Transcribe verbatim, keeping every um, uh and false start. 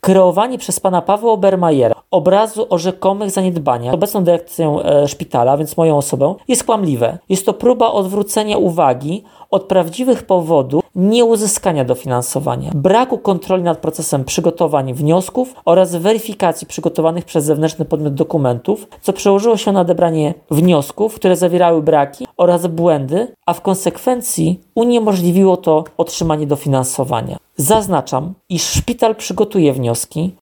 Kreowanie przez pana Pawła Obermajera obrazu o rzekomych zaniedbaniach obecną dyrekcją e, szpitala, więc moją osobą, jest kłamliwe. Jest to próba odwrócenia uwagi od prawdziwych powodów nieuzyskania dofinansowania, braku kontroli nad procesem przygotowań wniosków oraz weryfikacji przygotowanych przez zewnętrzny podmiot dokumentów, co przełożyło się na odebranie wniosków, które zawierały braki oraz błędy, a w konsekwencji uniemożliwiło to otrzymanie dofinansowania. Zaznaczam, iż szpital przygotuje wnioski,